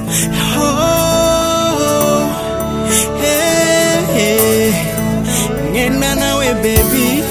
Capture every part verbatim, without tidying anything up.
Oh, hey, hey. Ngenda nawe baby.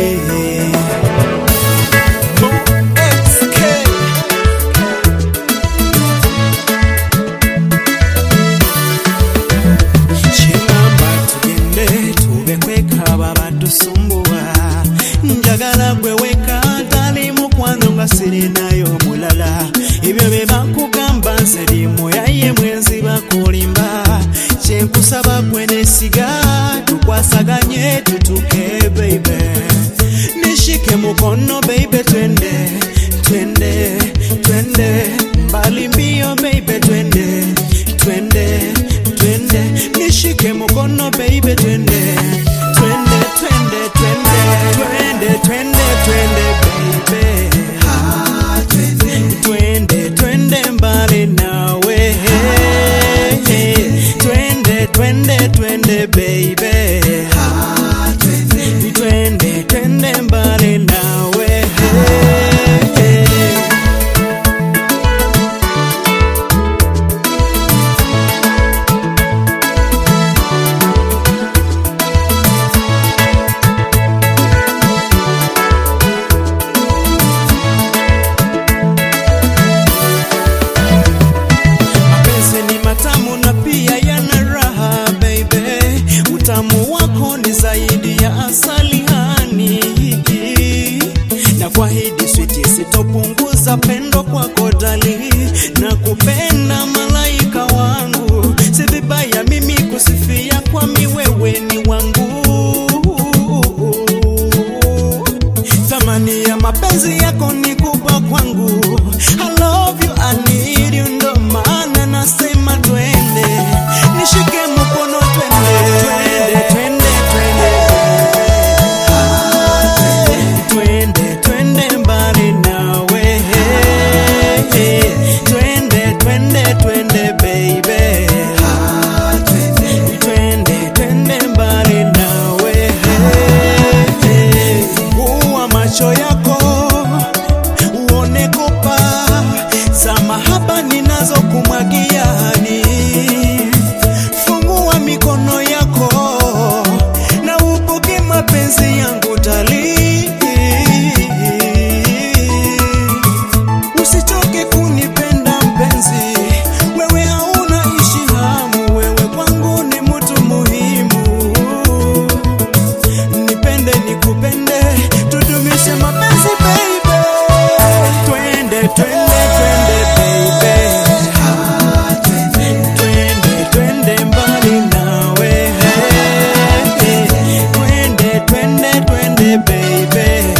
Njagala gwe weka tali mukwano nga sirinayo mulala. Ebyo bye bakugamba nze limu yaye mwenzi bakulimba. Kyenkusaba gwe nesiga tukwasaganye tutuke baby. Nishike mukono baby twende twende twende mbali mbio baby twende twende twende. Nishike mukono baby twende twende twende twende twende twende twende baby. Ah, twende twende twende mbali nawe. Twende twende twende baby. Ah, twende twende twende mbali nawe. Utamu wako ni zaidi ya asali hani, na kwa hidi switi sitopunguza pendo kwako dali. Na kupenda malaika wangu, si vibaya mimi kusifia kwa miwewe ni wangu. Thamani ya mapenzi yako ni kubwa kwangu. I love you, I need you, ndo maana nasema twende. Nishike mkono twende twende twende twende. Twende twende mbali nawe. Twende twende twende baby. Twende twende mbali nawe. Fungua macho yako uone kopa za mahaba ninazo kumwagia hani. Fungua mikono yako na upoke mapenzi yangu dali. Usichoke kunipenda mpenzi, wewe hauna ishi hamu, wewe kwangu ni mtu muhimu. Nipende nikupende, tudumishe mapenzi baby. Twende twende twende baby. Twende twende mbali nawe. Twende twende twende baby.